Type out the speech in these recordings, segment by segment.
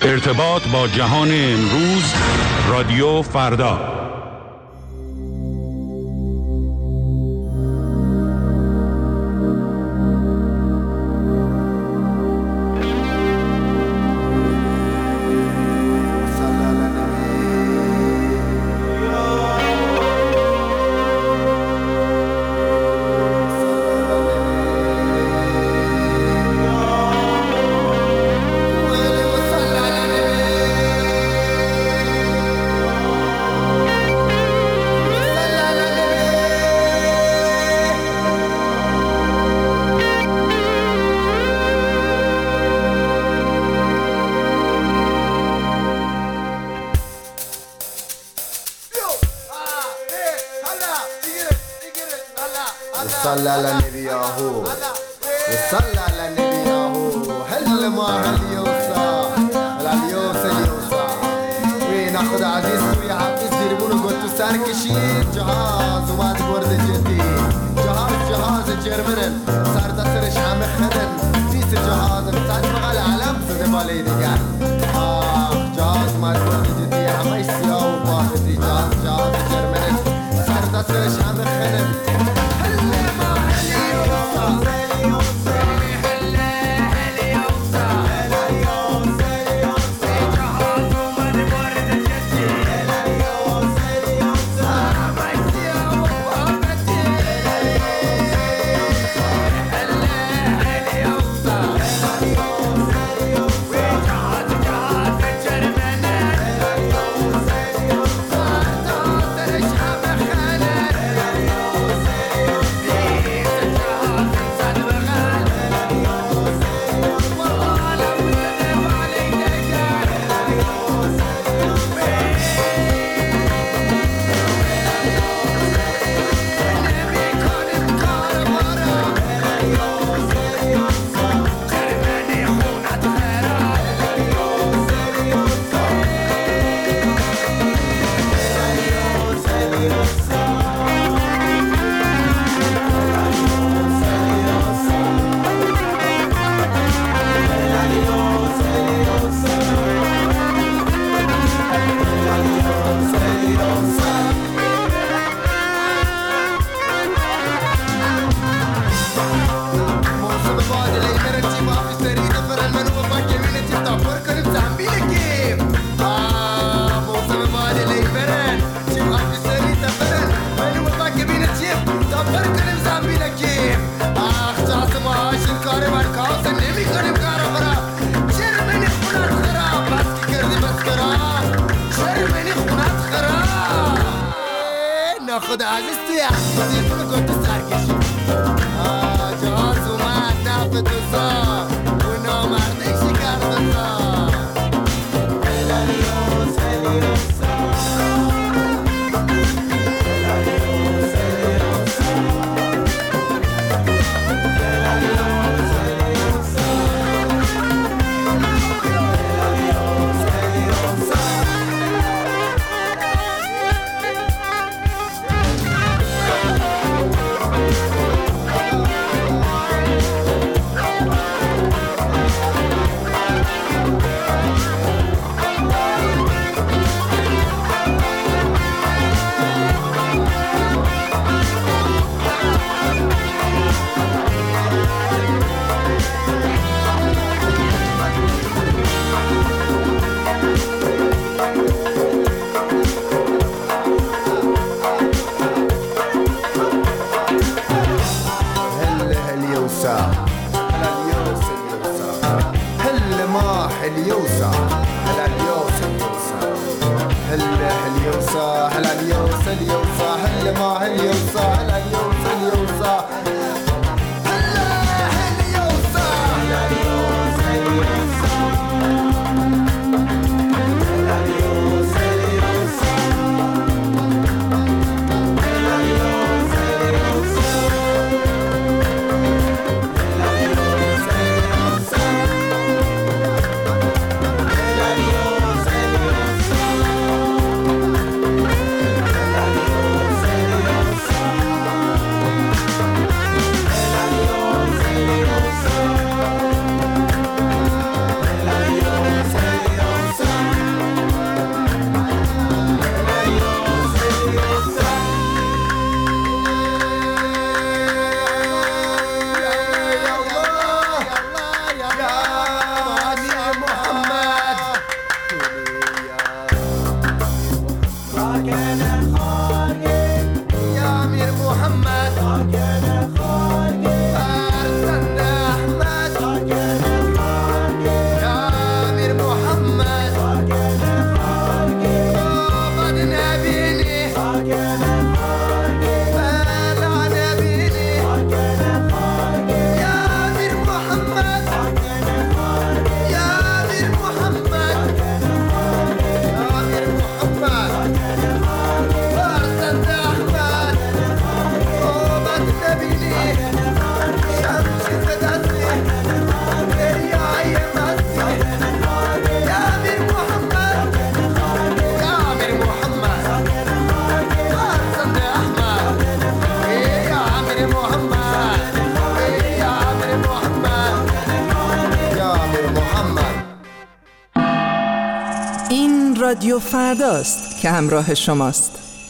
ارتباط با جهان امروز، رادیو فردا. صلى على النبي ياهو صلى على النبي ياهو هل ما هل يوصى اليوصى اليوصى وناخد عزيز ويا عزيز ديربونو قلتو سركشين جهاز وما تقورد جدي جهاز جرمنن صار دسرش عم خدن سيس جهاز مساعد مغا العالم سده بالي ديگر جهاز ما تقورد جدي عم يسياو باهدي جهاز جرمنن صار دسرش عم خدن خود عزیز توی عزیزی تو گفت سرکشی جهاز اومد نفت دوزا و نامرده شکر دوزا هلیوس هلیوس این رادیو فرداست که همراه شماست.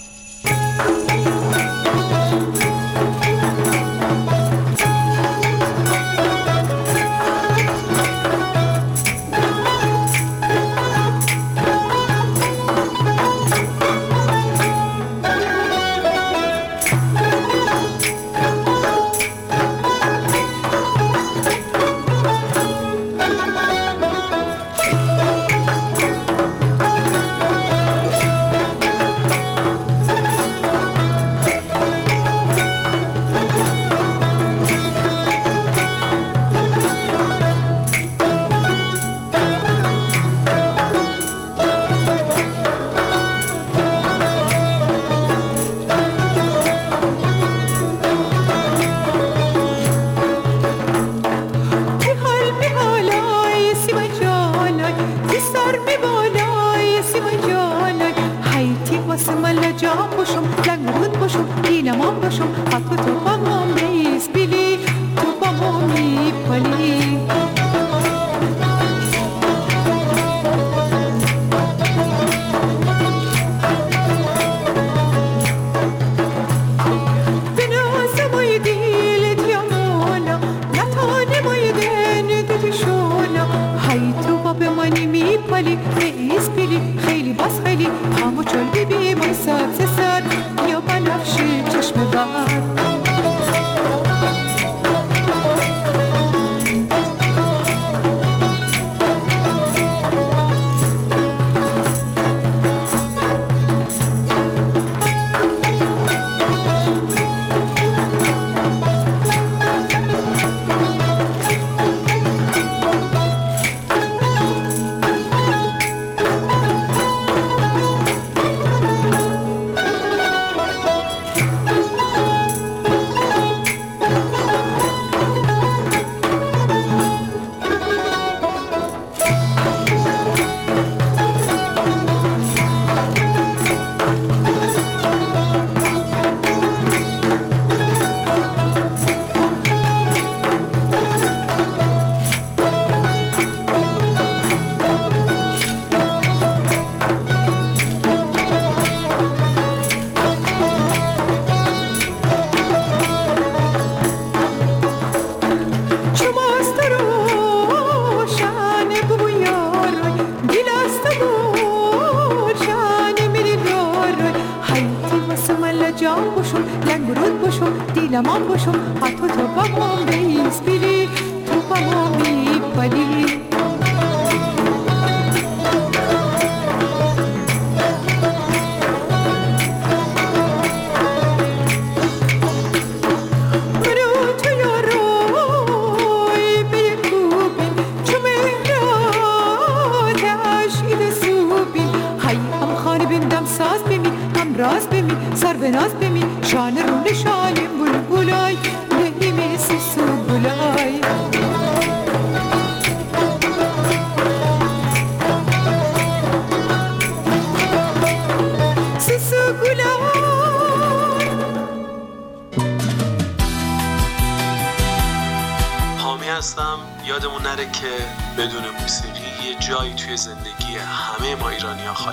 یادمون نره که بدون موسیقی یه جایی توی زندگی همه ما ایرانی‌ها خالی.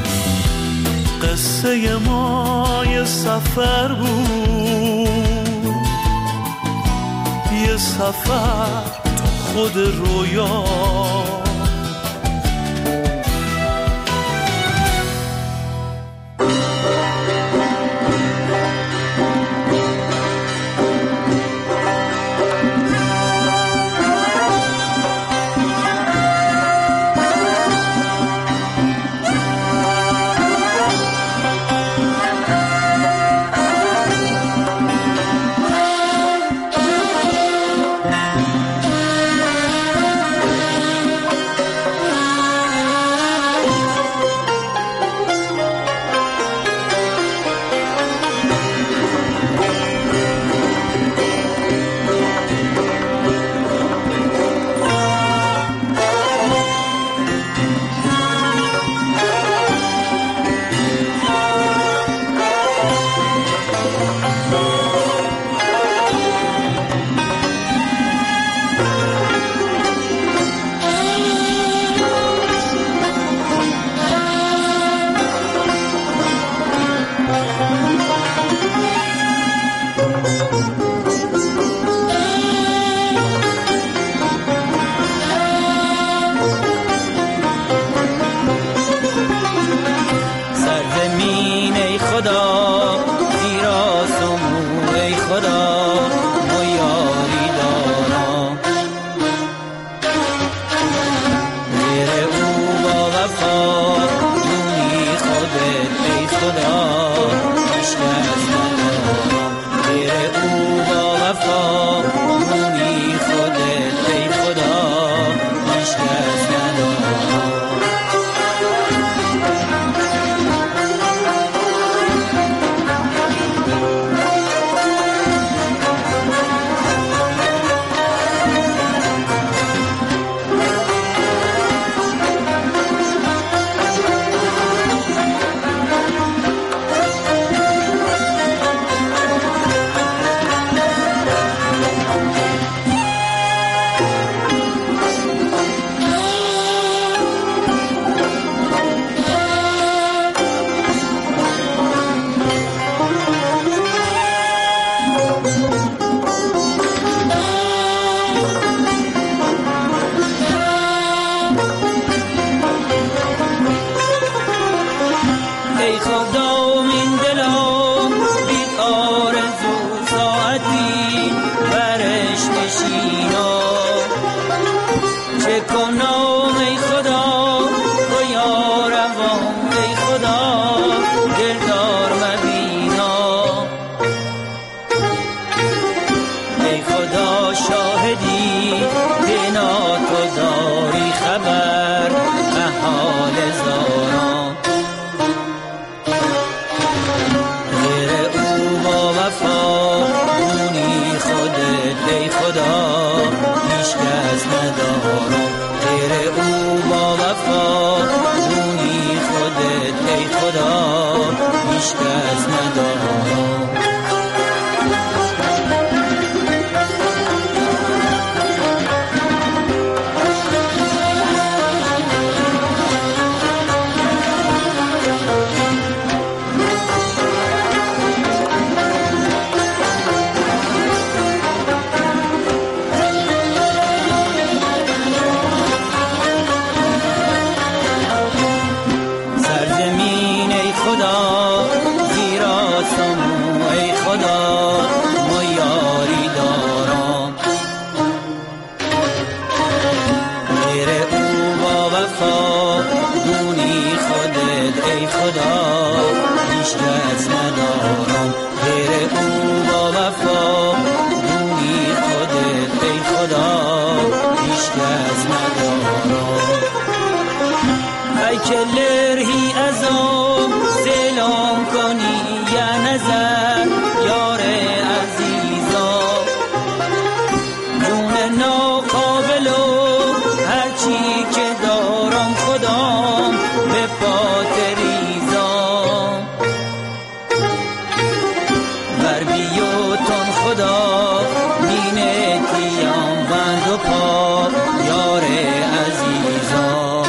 قصه ما یه سفر بود، یه سفر تو خود رویا، هیچ کس ندارم. کلرهی ازم سلام کنی یا نظر یار عزیزا جون ناقابلو هرچی که دارم خودم به پاتریزام بر بیوتون خدا مینتیم بند و پا یار عزیزام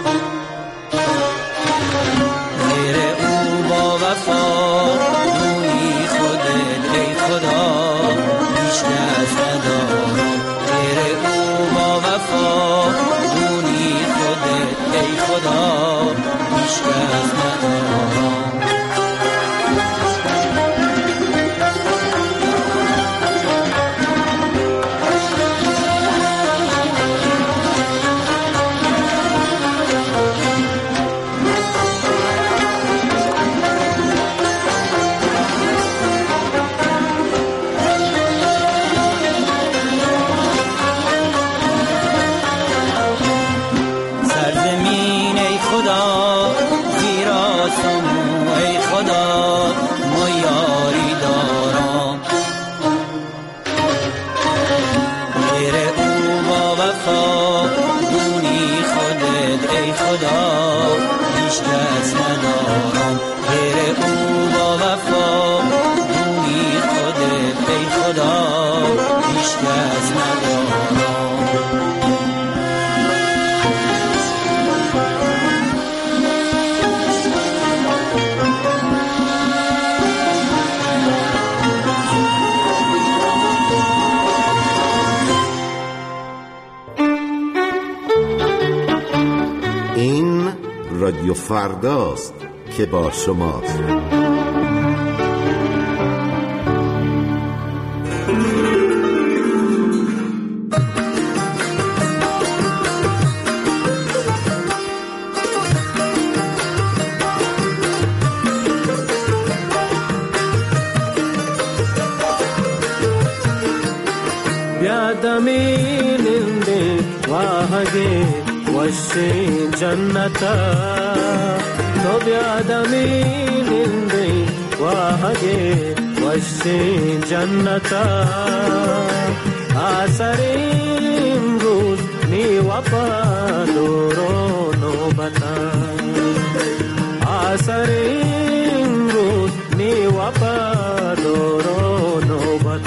رادیو فرداست که با شماست. ಬ್ಯಾದಮೀನಿಂದೆ ವಾಹಗೆ ವಶೆ ಜನ್ನತ तो ಬ್ಯಾದಮೀನಿಂದೆ ವಾಹಗೆ ವಶೆ ಜನ್ನತ ಆಸರೆ ಇಮ್ರೂಸ್ ನೀ ವಫಾದೋರೋ ನೋಬತ ಆಸರೆ ಇಮ್ರೂಸ್ ನೀ ವಫಾದೋರೋ ನೋಬತ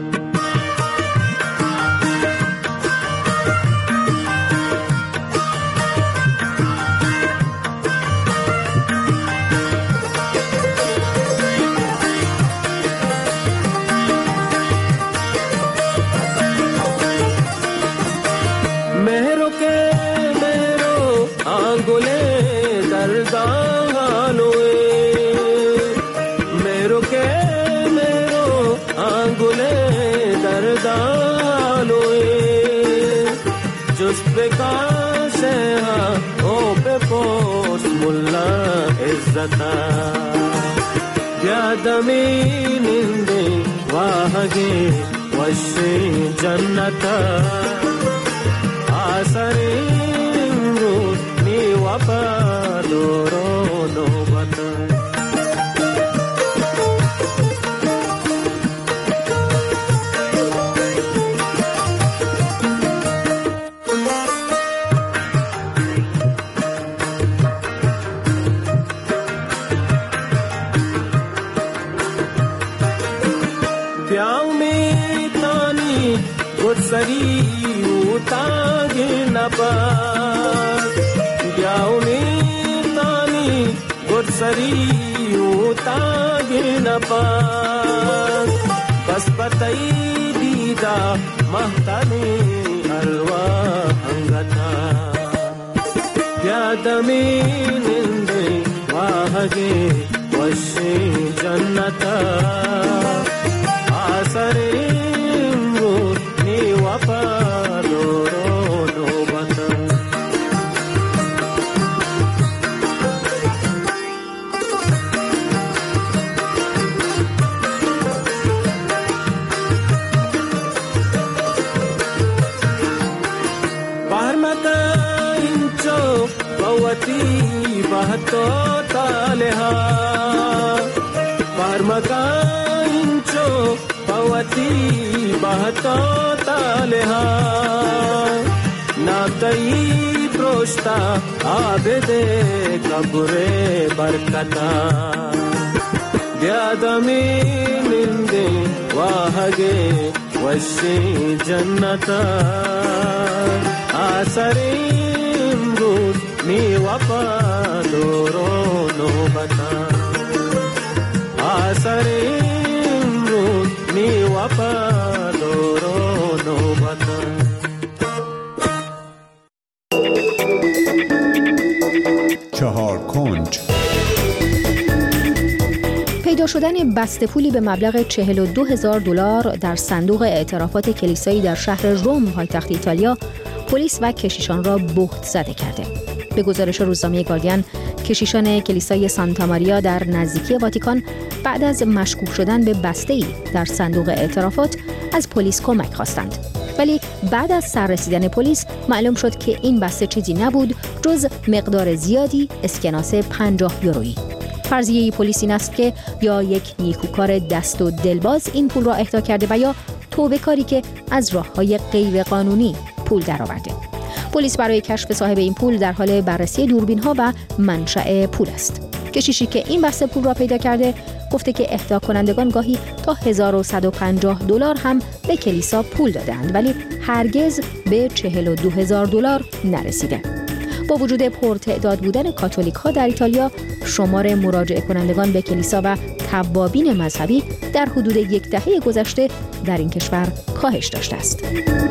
ಬ್ಯಾದಮೀನಿಂದೆ ವಾಹಗೆ ವಶೆ ಜನ್ನತ ಆಸರೆ ಇಮ್ರೂಸ್ ನೀ ವಫಾದೋರೋ ನೋಬತ napat gyauni tani gursari utage napat bas patai dida mahtani alwa angata yadami ninde wahage washi jannata asare ni wapadoro nobata barmata incho bawati bahto taleha barmata incho bawati bahto taleha natai proshta abede kabure barkata gyadami ninde wahage washi jannata asarim rud ni wapadoro nobata asarim rud ni wapadoro nobata چهار کنج. پیدا شدن بسته پولی به مبلغ $42,000 در صندوق اعترافات کلیسایی در شهر روم پایتخت ایتالیا پلیس و کشیشان را بهت زده کرده. به گزارش روزنامه گاردین، کشیشان کلیسای سانتا ماریا در نزدیکی واتیکان بعد از مشکوک شدن به بسته‌ای در صندوق اعترافات از پلیس کمک خواستند. ولی بعد از سررسیدن پلیس معلوم شد که این بسته چیزی نبود جز مقدار زیادی اسکناس 50 یورویی. فرضیه پلیس این است که یا یک نیکوکار دست و دلباز این پول را اهدا کرده و یا توبه‌کاری که از راه‌های غیر قانونی پول درآورده. پلیس برای کشف صاحب این پول در حال بررسی دوربین‌ها و منشأ پول است. کشیشی که این بسته پول را پیدا کرده گفته که اهدا کنندگان گاهی تا $1,150 هم به کلیسا پول دادند ولی هرگز به $42,000 نرسیده. با وجود پرتعداد بودن کاتولیک‌ها در ایتالیا، شمار مراجعه کنندگان به کلیسا و توابین مذهبی در حدود 1 دهه گذشته در این کشور کاهش داشته است.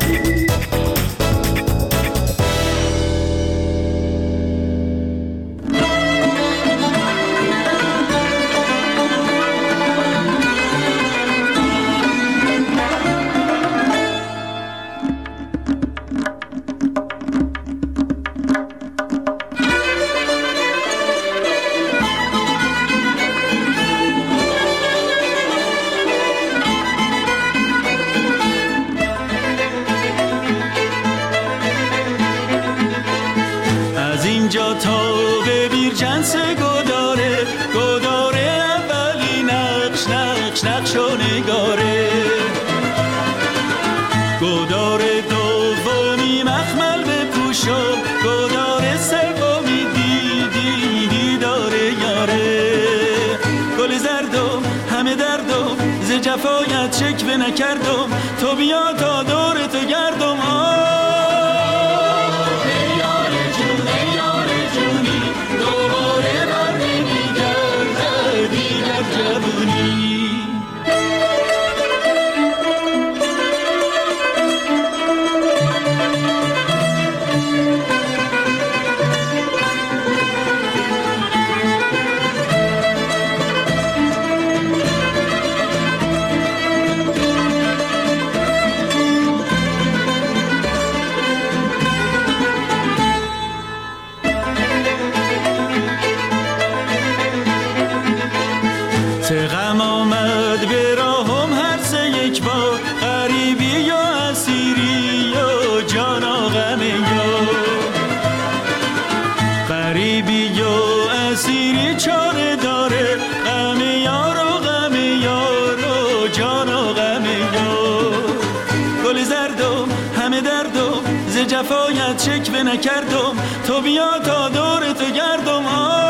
جفایت شکوه نکردم تو بیا تا دور تو گردم یار جونی دوباره بر نمیگرده دیگر جوونی جفایت شکوه نکردم تو بیا تا دور تو گردم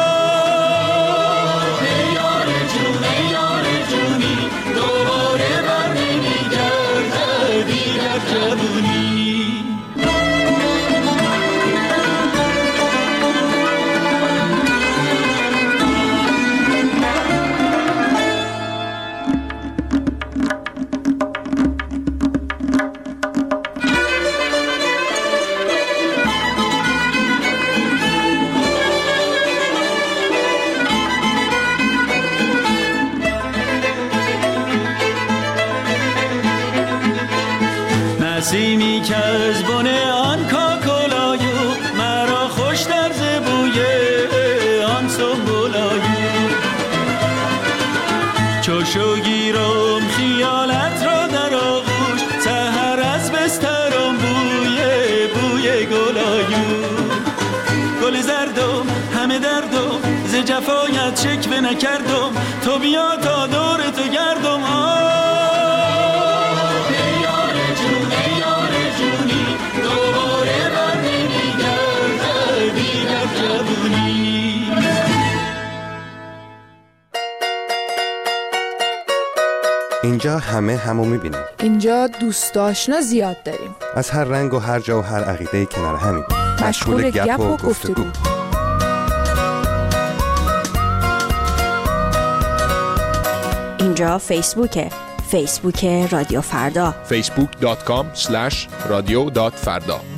یار جونی دوباره بر نمیگرده دیگر جوونی نسیمی که از بن آن کاکلایو مرا خوش در زبوی آن سنبولایو چوشو گیرم خیالت را در آغوش سحر از بسترم بوی گلایو گل زردم همه دردم ز جفایت شکوه نکردم تو بیا تا دور تو گردم اینجا همه همو میبینیم. اینجا دوست آشنا زیاد داریم. از هر رنگ و هر جا و هر عقیده کنار همیم. مشغول گپ و گفتگو. اینجا فیسبوک رادیو فردا. facebook.com/radio.farda